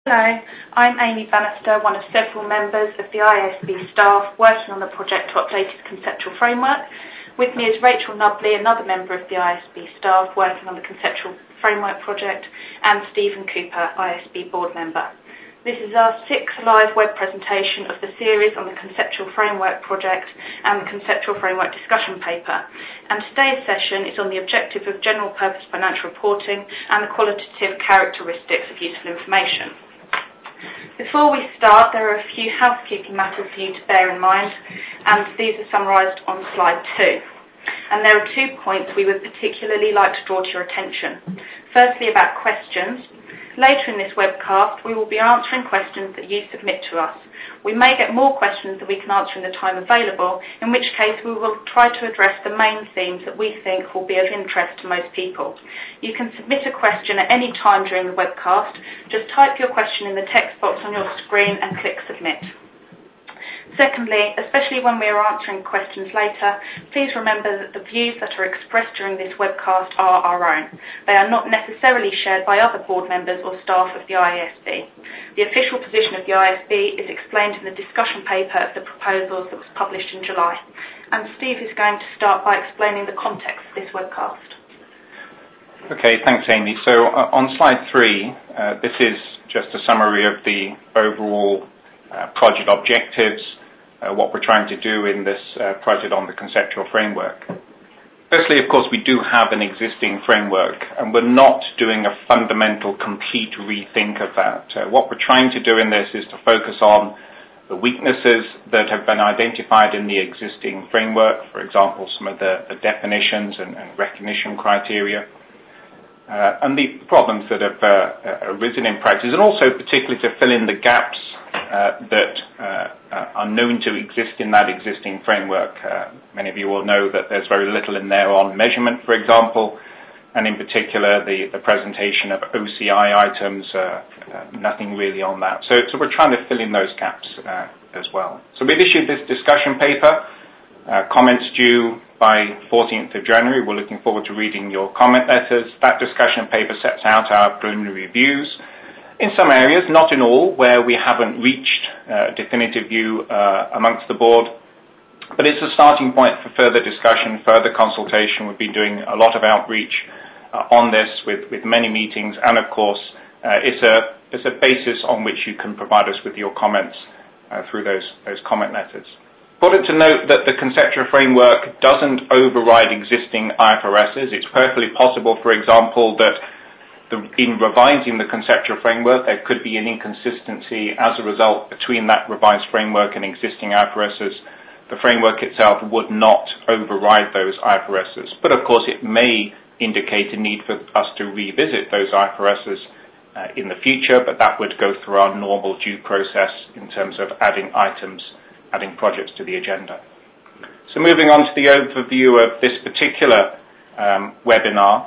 Hello, I'm Amy Bannister, one of several members of the IASB staff working on the project to update its conceptual framework. With me is Rachel Nubley, another member of the IASB staff working on the conceptual framework project, and Stephen Cooper, IASB board member. This is our 6th live web presentation of the series on the conceptual framework project and the conceptual framework discussion paper. And today's session is on the objective of general purpose financial reporting and the qualitative characteristics of useful information. Before we start, there are a few housekeeping matters for you to bear in mind, and these are summarised on slide 2. And there are 2 points we would particularly like to draw to your attention. Firstly, about questions. Later in this webcast, we will be answering questions that you submit to us. We may get more questions than we can answer in the time available, in which case we will try to address the main themes that we think will be of interest to most people. You can submit a question at any time during the webcast. Just type your question in the text box on your screen and click submit. Secondly, especially when we are answering questions later, please remember that the views that are expressed during this webcast are our own. They are not necessarily shared by other board members or staff of the IASB. The official position of the IASB is explained in the discussion paper of the proposals that was published in July. And Steve is going to start by explaining the context of this webcast. Okay, thanks Amy. So on slide 3, this is just a summary of the overall project objectives, what we're trying to do in this project on the conceptual framework. Firstly, of course, we do have an existing framework, and we're not doing a fundamental, complete rethink of that. What we're trying to do in this is to focus on the weaknesses that have been identified in the existing framework, for example, some of the definitions and recognition criteria, and the problems that have arisen in practice, and also particularly to fill in the gaps that are known to exist in that existing framework. Many of you will know that there's very little in there on measurement, for example, and in particular the presentation of OCI items, nothing really on that. So we're trying to fill in those gaps as well. So we've issued this discussion paper, comments due by 14th of January. We're looking forward to reading your comment letters. That discussion paper sets out our preliminary views. In some areas, not in all, where we haven't reached a definitive view amongst the board, but it's a starting point for further discussion, further consultation. We've been doing a lot of outreach on this with many meetings, and of course, it's a basis on which you can provide us with your comments through those comment letters. Important to note that the conceptual framework doesn't override existing IFRSs. It's perfectly possible, for example, that in revising the conceptual framework, there could be an inconsistency as a result between that revised framework and existing IFRSs. The framework itself would not override those IFRSs. But of course, it may indicate a need for us to revisit those IFRSs in the future, but that would go through our normal due process in terms of adding items, adding projects to the agenda. So moving on to the overview of this particular webinar.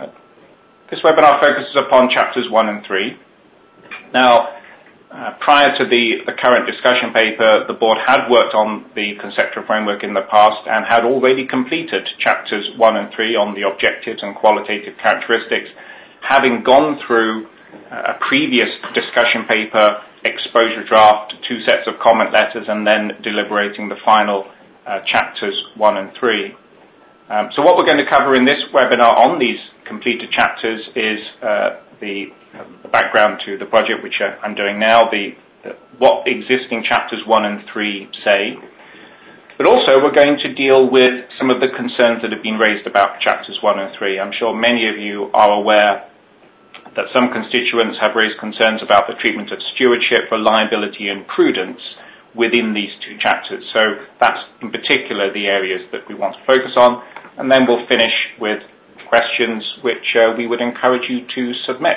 This webinar focuses upon chapters 1 and 3. Now, prior to the current discussion paper, the board had worked on the conceptual framework in the past and had already completed chapters 1 and 3 on the objectives and qualitative characteristics, having gone through a previous discussion paper, exposure draft, 2 sets of comment letters, and then deliberating the final chapters 1 and 3. So what we're going to cover in this webinar on these completed chapters is the background to the project, which I'm doing now, what existing chapters 1 and 3 say. But also we're going to deal with some of the concerns that have been raised about chapters 1 and 3. I'm sure many of you are aware that some constituents have raised concerns about the treatment of stewardship, reliability and prudence within these 2 chapters. So that's in particular the areas that we want to focus on, and then we'll finish with questions which we would encourage you to submit.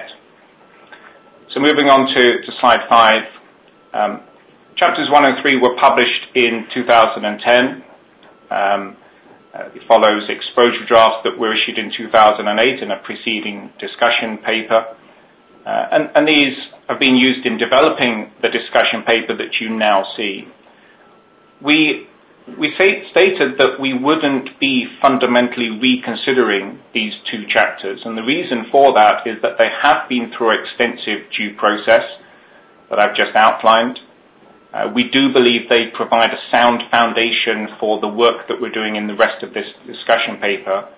So moving on to slide 5. Chapters 1 and 3 were published in 2010. It follows exposure drafts that were issued in 2008 in a preceding discussion paper. And these have been used in developing the discussion paper that you now see. We stated that we wouldn't be fundamentally reconsidering these 2 chapters, and the reason for that is that they have been through extensive due process. that I've just outlined. We do believe they provide a sound foundation for the work that we're doing in the rest of this discussion paper.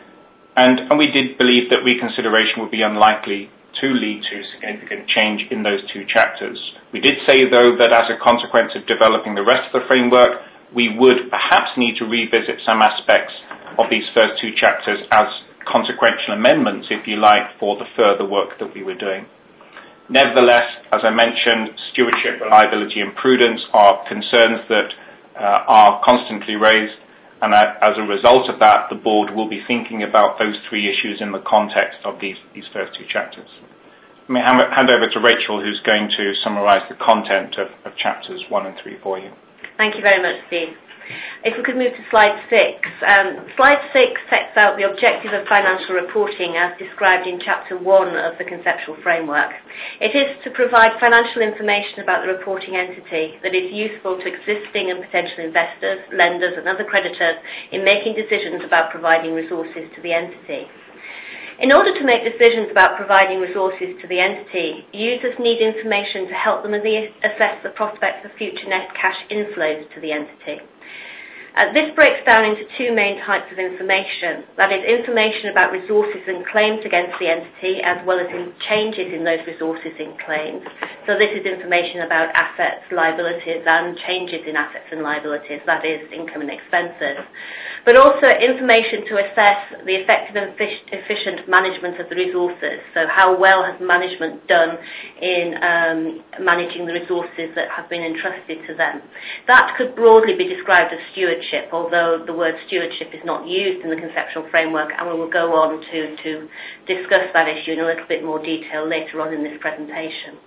And we did believe that reconsideration would be unlikely to lead to significant change in those two chapters. We did say, though, that as a consequence of developing the rest of the framework, we would perhaps need to revisit some aspects of these first two chapters as consequential amendments, if you like, for the further work that we were doing. Nevertheless, as I mentioned, stewardship, reliability and prudence are concerns that are constantly raised, and as a result of that, the board will be thinking about those three issues in the context of these first two chapters. Let me hand over to Rachel, who's going to summarise the content of chapters 1 and 3 for you. Thank you very much, Steve. If we could move to slide 6. Slide 6 sets out the objective of financial reporting as described in Chapter 1 of the Conceptual Framework. It is to provide financial information about the reporting entity that is useful to existing and potential investors, lenders and other creditors in making decisions about providing resources to the entity. In order to make decisions about providing resources to the entity, users need information to help them assess the prospects of future net cash inflows to the entity. This breaks down into two main types of information. That is, information about resources and claims against the entity, as well as in changes in those resources and claims. So this is information about assets, liabilities, and changes in assets and liabilities, that is, income and expenses. But also information to assess the effective and efficient management of the resources. So how well has management done in managing the resources that have been entrusted to them. That could broadly be described as stewardship, although the word stewardship is not used in the conceptual framework, and we will go on to discuss that issue in a little bit more detail later on in this presentation.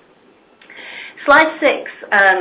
Slide 6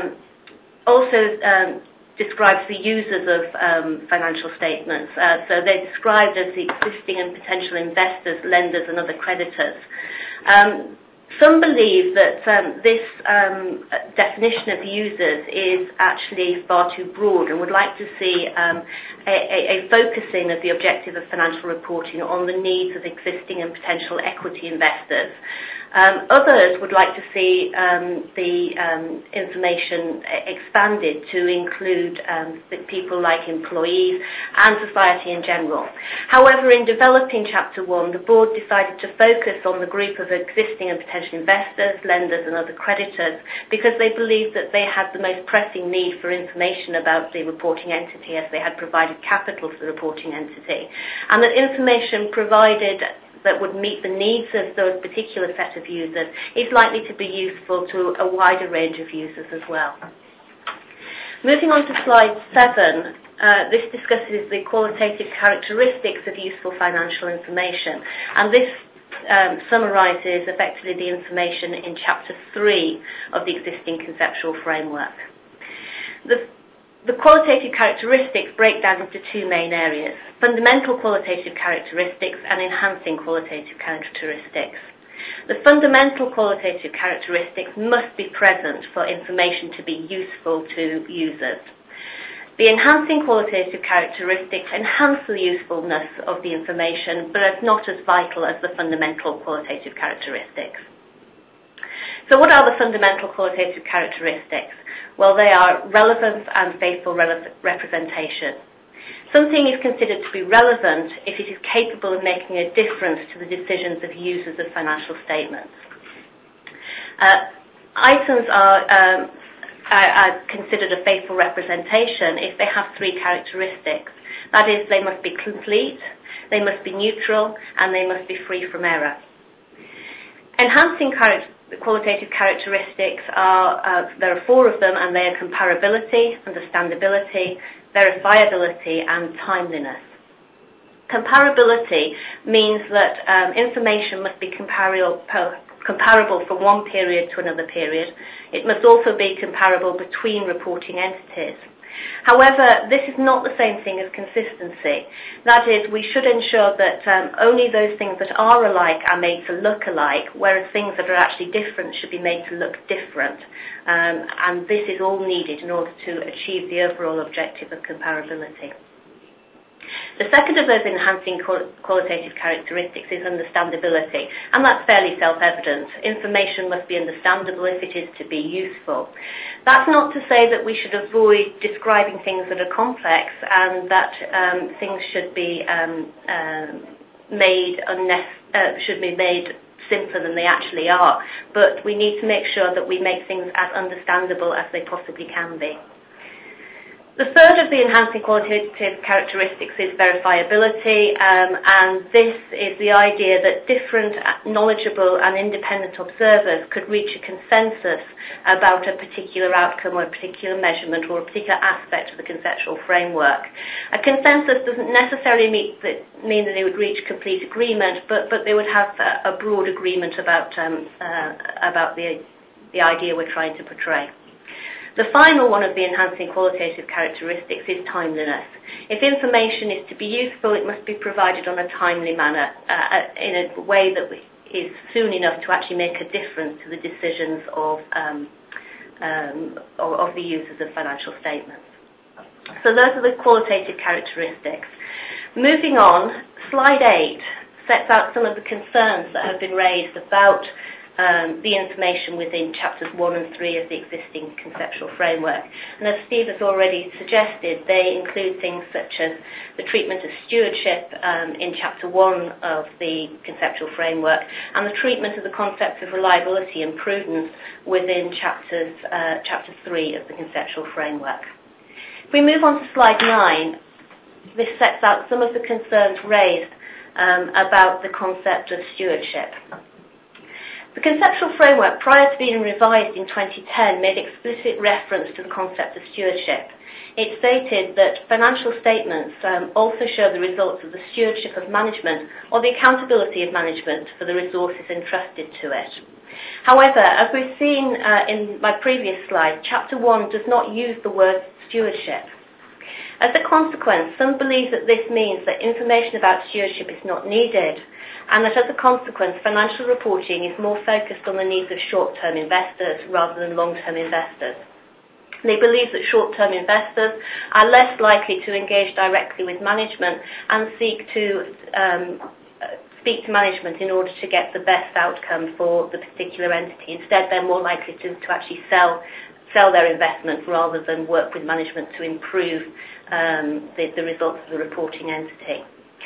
also describes the users of financial statements. So they're described as the existing and potential investors, lenders and other creditors. Some believe that this definition of users is actually far too broad and would like to see a focusing of the objective of financial reporting on the needs of existing and potential equity investors. Others would like to see the information expanded to include people like employees and society in general. However, in developing Chapter 1, the board decided to focus on the group of existing and potential investors, lenders and other creditors because they believed that they had the most pressing need for information about the reporting entity as they had provided capital to the reporting entity, and that information provided that would meet the needs of those particular set of users is likely to be useful to a wider range of users as well. Moving on to slide 7, this discusses the qualitative characteristics of useful financial information, and this summarises effectively the information in Chapter 3 of the existing conceptual framework. The qualitative characteristics break down into two main areas: fundamental qualitative characteristics and enhancing qualitative characteristics. The fundamental qualitative characteristics must be present for information to be useful to users. The enhancing qualitative characteristics enhance the usefulness of the information, but are not as vital as the fundamental qualitative characteristics. So what are the fundamental qualitative characteristics? Well, they are relevance and faithful representation. Something is considered to be relevant if it is capable of making a difference to the decisions of users of financial statements. Items are considered a faithful representation if they have three characteristics. That is, they must be complete, they must be neutral, and they must be free from error. Enhancing qualitative characteristics there are 4 of them, and they are comparability, understandability, verifiability, and timeliness. Comparability means that information must be comparable from one period to another period. It must also be comparable between reporting entities. However, this is not the same thing as consistency. That is, we should ensure that only those things that are alike are made to look alike, whereas things that are actually different should be made to look different. And this is all needed in order to achieve the overall objective of comparability. The second of those enhancing qualitative characteristics is understandability, and that's fairly self-evident. Information must be understandable if it is to be useful. That's not to say that we should avoid describing things that are complex and that things should be made simpler than they actually are, but we need to make sure that we make things as understandable as they possibly can be. The third of the enhancing qualitative characteristics is verifiability, and this is the idea that different knowledgeable and independent observers could reach a consensus about a particular outcome or a particular measurement or a particular aspect of the conceptual framework. A consensus doesn't necessarily mean that they would reach complete agreement, but they would have a broad agreement about the idea we're trying to portray. The final one of the enhancing qualitative characteristics is timeliness. If information is to be useful, it must be provided on a timely manner, in a way that is soon enough to actually make a difference to the decisions of the users of financial statements. So those are the qualitative characteristics. Moving on, slide 8 sets out some of the concerns that have been raised about the information within chapters 1 and 3 of the existing conceptual framework. And as Steve has already suggested, they include things such as the treatment of stewardship in chapter 1 of the conceptual framework, and the treatment of the concepts of reliability and prudence within chapter 3 of the conceptual framework. If we move on to slide 9, this sets out some of the concerns raised about the concept of stewardship. The conceptual framework, prior to being revised in 2010, made explicit reference to the concept of stewardship. It stated that financial statements also show the results of the stewardship of management or the accountability of management for the resources entrusted to it. However, as we've seen in my previous slide, Chapter 1 does not use the word stewardship. As a consequence, some believe that this means that information about stewardship is not needed, and that as a consequence, financial reporting is more focused on the needs of short-term investors rather than long-term investors. They believe that short-term investors are less likely to engage directly with management and seek to speak to management in order to get the best outcome for the particular entity. Instead, they're more likely to actually sell their investment rather than work with management to improve the results of the reporting entity.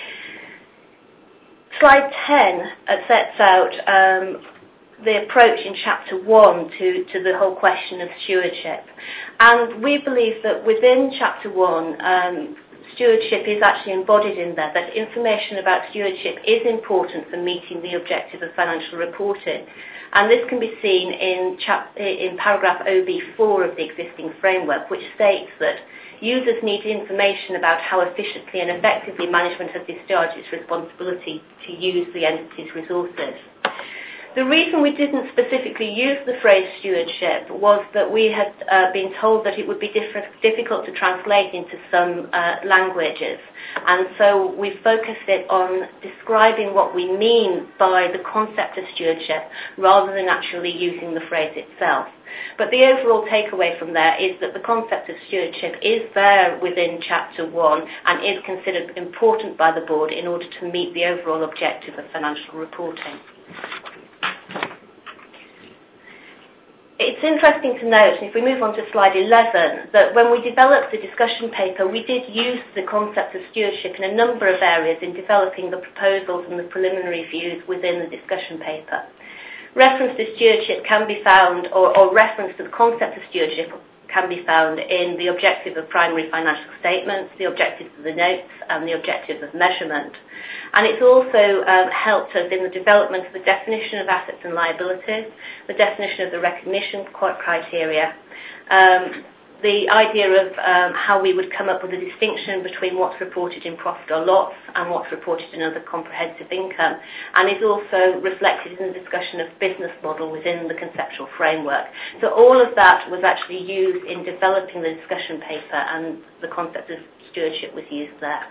Slide 10 sets out the approach in Chapter 1 to the whole question of stewardship. And we believe that within Chapter 1, stewardship is actually embodied in there, that information about stewardship is important for meeting the objective of financial reporting. And this can be seen in paragraph OB4 of the existing framework, which states that users need information about how efficiently and effectively management has discharged its responsibility to use the entity's resources. The reason we didn't specifically use the phrase stewardship was that we had been told that it would be difficult to translate into some languages, and so we focused it on describing what we mean by the concept of stewardship rather than actually using the phrase itself. But the overall takeaway from there is that the concept of stewardship is there within Chapter 1 and is considered important by the board in order to meet the overall objective of financial reporting. It's interesting to note, if we move on to slide 11, that when we developed the discussion paper, we did use the concept of stewardship in a number of areas in developing the proposals and the preliminary views within the discussion paper. Reference to stewardship can be found, or reference to the concept of stewardship can be found in the objective of primary financial statements, the objectives of the notes, and the objectives of measurement. And it's also helped us in the development of the definition of assets and liabilities, the definition of the recognition criteria, the idea of how we would come up with a distinction between what's reported in profit or loss and what's reported in other comprehensive income, and is also reflected in the discussion of business model within the conceptual framework. So all of that was actually used in developing the discussion paper, and the concept of stewardship was used there.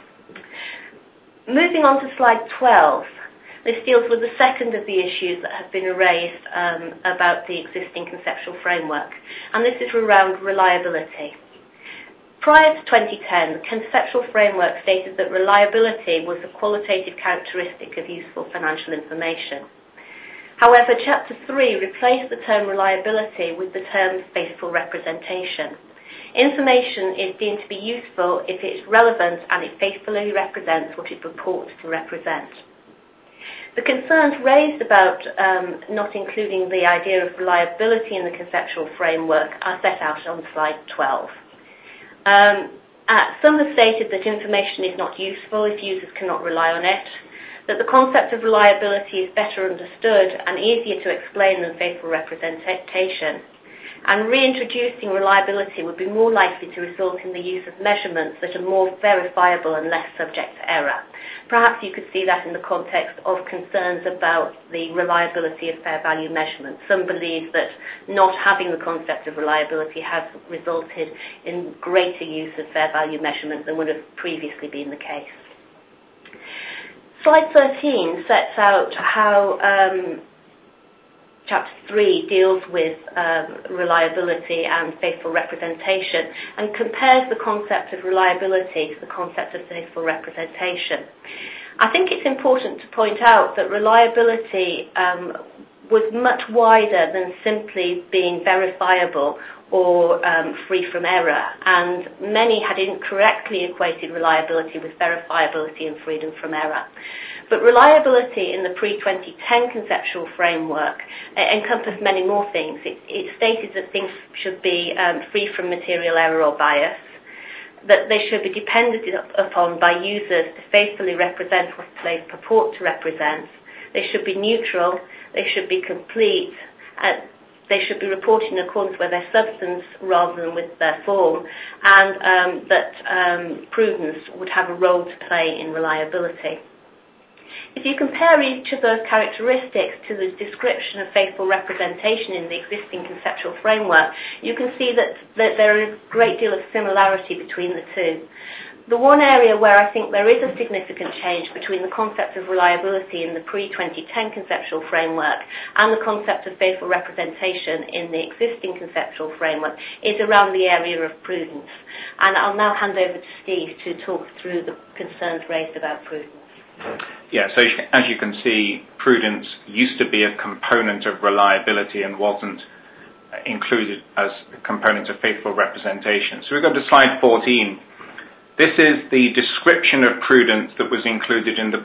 Moving on to slide 12. This deals with the second of the issues that have been raised about the existing conceptual framework, and this is around reliability. Prior to 2010, the conceptual framework stated that reliability was a qualitative characteristic of useful financial information. However, Chapter 3 replaced the term reliability with the term faithful representation. Information is deemed to be useful if it is relevant and it faithfully represents what it purports to represent. The concerns raised about not including the idea of reliability in the conceptual framework are set out on slide 12. Some have stated that information is not useful if users cannot rely on it, that the concept of reliability is better understood and easier to explain than faithful representation, and reintroducing reliability would be more likely to result in the use of measurements that are more verifiable and less subject to error. Perhaps you could see that in the context of concerns about the reliability of fair value measurements. Some believe that not having the concept of reliability has resulted in greater use of fair value measurement than would have previously been the case. Slide 13 sets out how Chapter 3 deals with reliability and faithful representation and compares the concept of reliability to the concept of faithful representation. I think it's important to point out that reliability was much wider than simply being verifiable or free from error, and many had incorrectly equated reliability with verifiability and freedom from error. But reliability in the pre-2010 conceptual framework encompassed many more things. It stated that things should be free from material error or bias, that they should be depended upon by users to faithfully represent what they purport to represent, they should be neutral, they should be complete, they should be reported in accordance with their substance rather than with their form, and that prudence would have a role to play in reliability. If you compare each of those characteristics to the description of faithful representation in the existing conceptual framework, you can see that there is a great deal of similarity between the two. The one area where I think there is a significant change between the concept of reliability in the pre-2010 conceptual framework and the concept of faithful representation in the existing conceptual framework is around the area of prudence. And I'll now hand over to Steve to talk through the concerns raised about prudence. Yeah, so as you can see, prudence used to be a component of reliability and wasn't included as a component of faithful representation. So we go to slide 14. This is the description of prudence that was included in the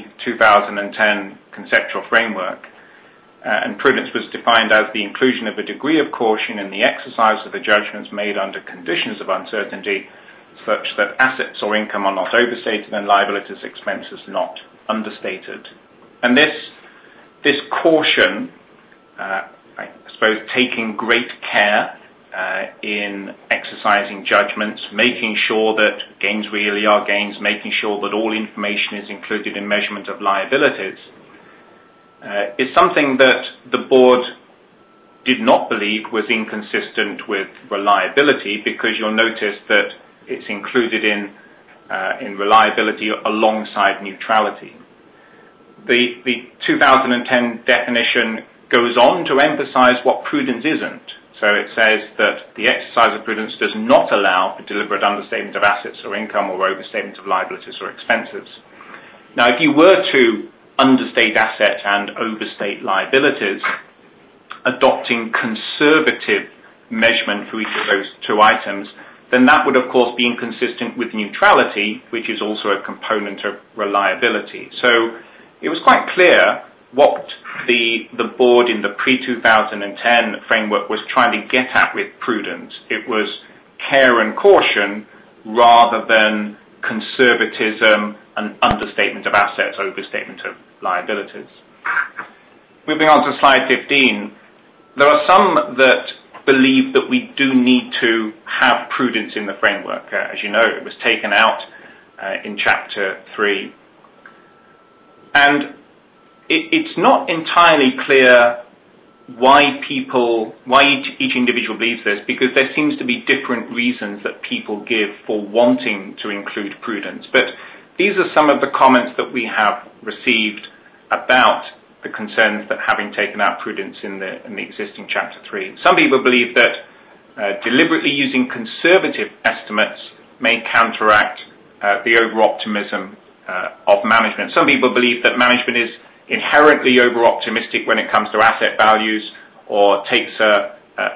pre-2010 conceptual framework. And prudence was defined as the inclusion of a degree of caution in the exercise of the judgments made under conditions of uncertainty, such that assets or income are not overstated and liabilities expenses not understated. And this caution, I suppose, taking great care in exercising judgments, making sure that gains really are gains, making sure that all information is included in measurement of liabilities, is something that the board did not believe was inconsistent with reliability, because you'll notice that it's included in reliability alongside neutrality. The 2010 definition goes on to emphasize what prudence isn't. So it says that the exercise of prudence does not allow for deliberate understatement of assets or income or overstatement of liabilities or expenses. Now, if you were to understate assets and overstate liabilities, adopting conservative measurement for each of those two items, then that would, of course, be inconsistent with neutrality, which is also a component of reliability. So it was quite clear what the board in the pre-2010 framework was trying to get at with prudence. It was care and caution rather than conservatism and understatement of assets, overstatement of liabilities. Moving on to slide 15, there are some that believe that we do need to have prudence in the framework. As you know, it was taken out in Chapter 3. And it's not entirely clear why each individual believes this, because there seems to be different reasons that people give for wanting to include prudence. But these are some of the comments that we have received about the concerns that having taken out prudence in the existing Chapter 3. Some people believe that deliberately using conservative estimates may counteract the over-optimism of management. Some people believe that management is inherently over-optimistic when it comes to asset values, or takes a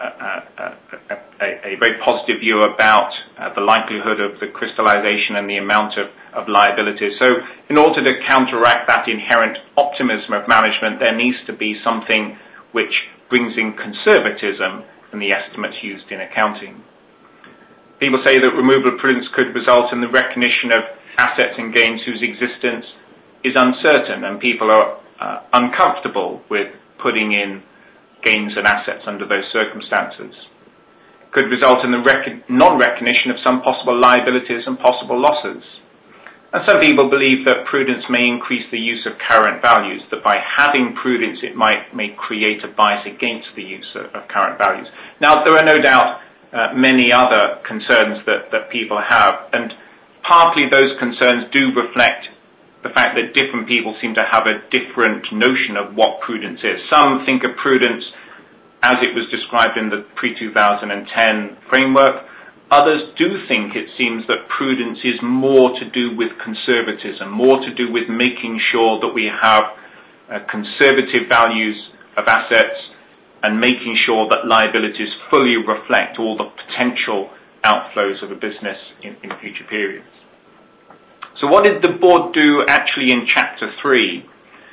very positive view about the likelihood of the crystallization and the amount of liabilities. So in order to counteract that inherent optimism of management, there needs to be something which brings in conservatism in the estimates used in accounting. People say that removal of prudence could result in the recognition of assets and gains whose existence is uncertain, and people are uncomfortable with putting in gains and assets under those circumstances. Could result in the non-recognition of some possible liabilities and possible losses. And some people believe that prudence may increase the use of current values, that by having prudence it may create a bias against the use of current values. Now, there are no doubt many other concerns that people have, and partly those concerns do reflect the fact that different people seem to have a different notion of what prudence is. Some think of prudence as it was described in the pre-2010 framework. Others do think, it seems, that prudence is more to do with conservatism, more to do with making sure that we have conservative values of assets and making sure that liabilities fully reflect all the potential outflows of a business in future periods. So what did the board do actually in Chapter 3?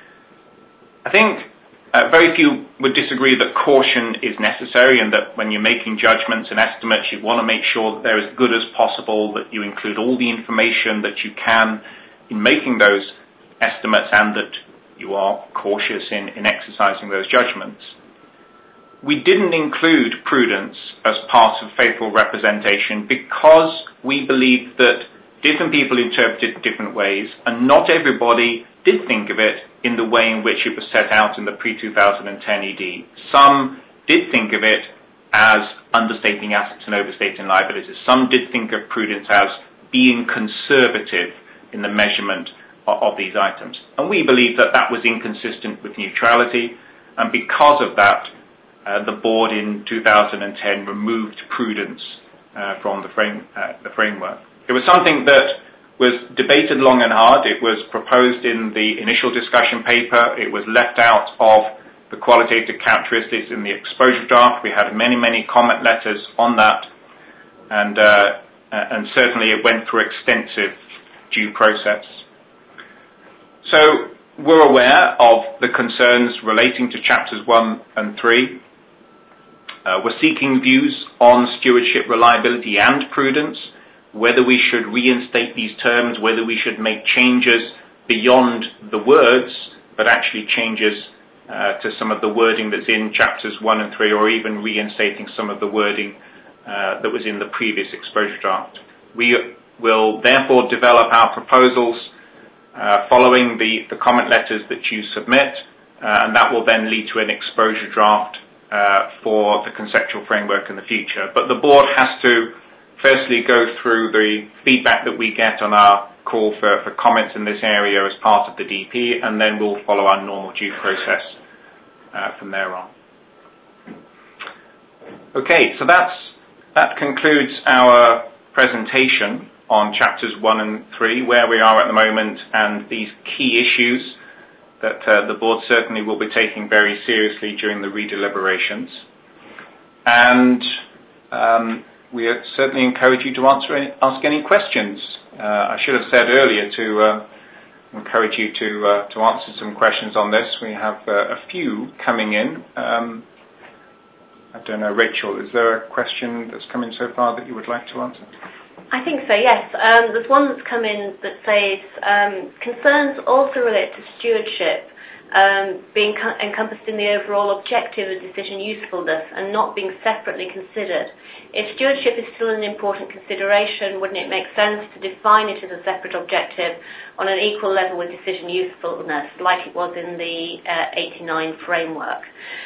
I think very few would disagree that caution is necessary, and that when you're making judgments and estimates, you want to make sure that they're as good as possible, that you include all the information that you can in making those estimates, and that you are cautious in exercising those judgments. We didn't include prudence as part of faithful representation because we believe that different people interpret it different ways, and not everybody did think of it in the way in which it was set out in the pre-2010 ED. Some did think of it as understating assets and overstating liabilities. Some did think of prudence as being conservative in the measurement of these items. And we believe that that was inconsistent with neutrality, and because of that, the board in 2010 removed prudence from the framework. It was something that was debated long and hard. It was proposed in the initial discussion paper. It was left out of the qualitative characteristics in the exposure draft. We had many, many comment letters on that, and certainly it went through extensive due process. So we're aware of the concerns relating to chapters 1 and 3. We're seeking views on stewardship, reliability and prudence, whether we should reinstate these terms, whether we should make changes beyond the words, but actually changes to some of the wording that's in chapters 1 and 3, or even reinstating some of the wording that was in the previous exposure draft. We will therefore develop our proposals following the comment letters that you submit, and that will then lead to an exposure draft for the conceptual framework in the future. But the board has to firstly go through the feedback that we get on our call for comments in this area as part of the DP, and then we'll follow our normal due process from there on. Okay, so that concludes our presentation on chapters 1 and 3, where we are at the moment, and these key issues that the board certainly will be taking very seriously during the redeliberations. And we certainly encourage you to ask any questions. I should have said earlier to encourage you to answer some questions on this. We have a few coming in. I don't know, Rachel, is there a question that's come in so far that you would like to answer? I think so, yes. There's one that's come in that says, concerns also relate to stewardship being encompassed in the overall objective of decision usefulness and not being separately considered. If stewardship is still an important consideration, wouldn't it make sense to define it as a separate objective on an equal level with decision usefulness, like it was in the 89 framework?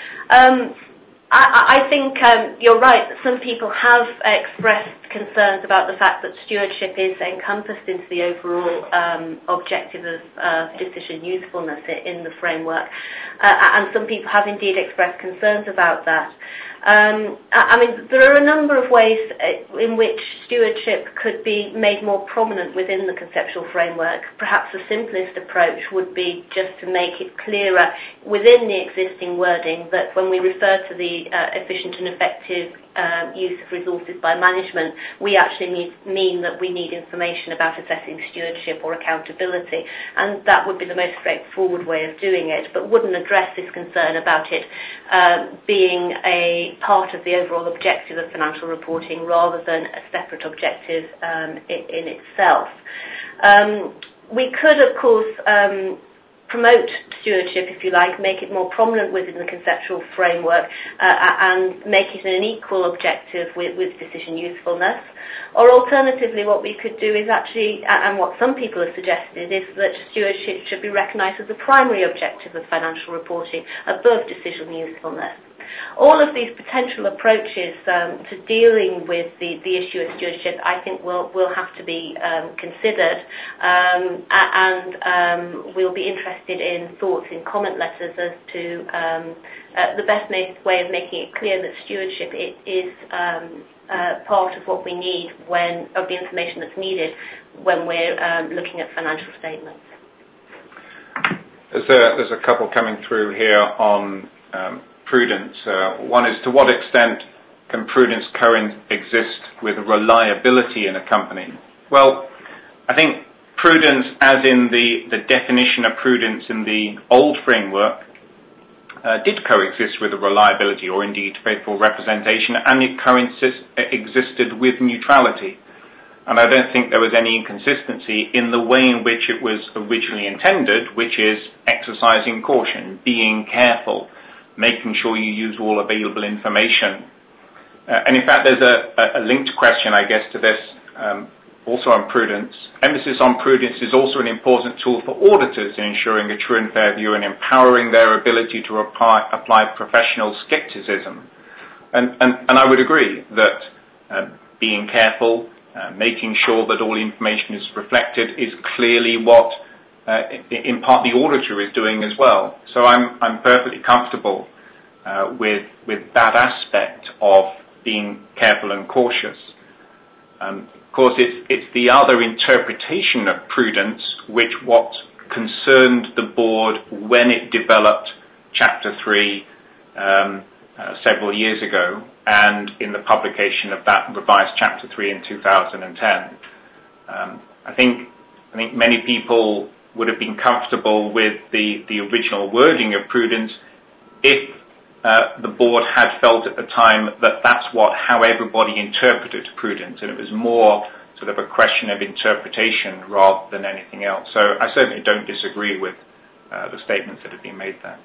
I think you're right that some people have expressed concerns about the fact that stewardship is encompassed into the overall objective of decision usefulness in the framework, and some people have indeed expressed concerns about that. I mean, there are a number of ways in which stewardship could be made more prominent within the conceptual framework. Perhaps the simplest approach would be just to make it clearer within the existing wording that when we refer to the efficient and effective use of resources by management, we actually mean that we need information about assessing stewardship or accountability, and that would be the most straightforward way of doing it, but wouldn't address this concern about it being a part of the overall objective of financial reporting rather than a separate objective in itself. We could, of course, promote stewardship, if you like, make it more prominent within the conceptual framework and make it an equal objective with decision usefulness. Or alternatively, what we could do is actually, and what some people have suggested, is that stewardship should be recognised as the primary objective of financial reporting above decision usefulness. All of these potential approaches to dealing with the issue of stewardship, I think, will have to be considered, and we'll be interested in thoughts in comment letters as to the best way of making it clear that stewardship is part of what we need of the information that's needed when we're looking at financial statements. There's a couple coming through here on prudence. One is, to what extent can prudence coexist with reliability in a company? Well, I think prudence, as in the definition of prudence in the old framework, did coexist with reliability, or indeed faithful representation, and it existed with neutrality. And I don't think there was any inconsistency in the way in which it was originally intended, which is exercising caution, being careful, making sure you use all available information. And in fact, there's a linked question, I guess, to this, also on prudence. Emphasis on prudence is also an important tool for auditors in ensuring a true and fair view and empowering their ability to apply professional skepticism. And I would agree that being careful, making sure that all information is reflected, is clearly what in part the auditor is doing as well. So I'm perfectly comfortable with that aspect of being careful and cautious. Of course, it's the other interpretation of prudence what concerned the board when it developed Chapter 3 several years ago, and in the publication of that revised Chapter 3 in 2010. I think many people would have been comfortable with the original wording of prudence if the board had felt at the time that that's how everybody interpreted prudence, and it was more sort of a question of interpretation rather than anything else. So I certainly don't disagree with the statements that have been made there.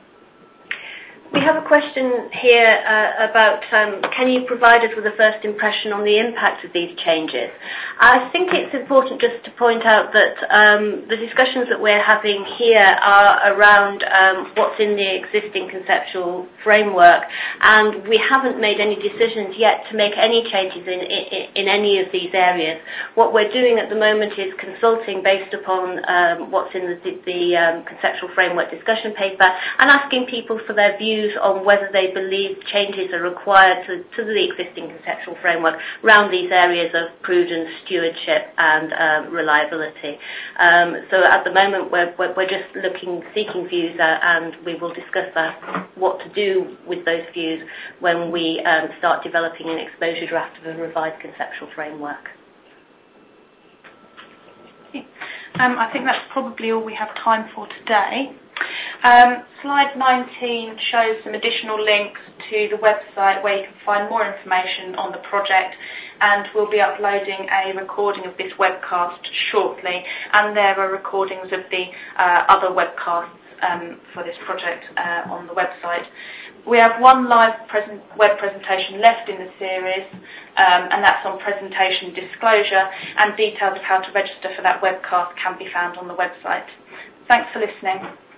We have a question here about can you provide us with a first impression on the impact of these changes? I think it's important just to point out that the discussions that we're having here are around what's in the existing conceptual framework, and we haven't made any decisions yet to make any changes in any of these areas. What we're doing at the moment is consulting based upon what's in the conceptual framework discussion paper and asking people for their views on whether they believe changes are required to the existing conceptual framework around these areas of prudence, stewardship and reliability. So at the moment we're just seeking views and we will discuss what to do with those views when we start developing an exposure draft of a revised conceptual framework. I think that's probably all we have time for today. Slide 19 shows some additional links to the website where you can find more information on the project, and we'll be uploading a recording of this webcast shortly, and there are recordings of the other webcasts for this project on the website. We have one live web presentation left in the series, and that's on presentation disclosure, and details of how to register for that webcast can be found on the website. Thanks for listening.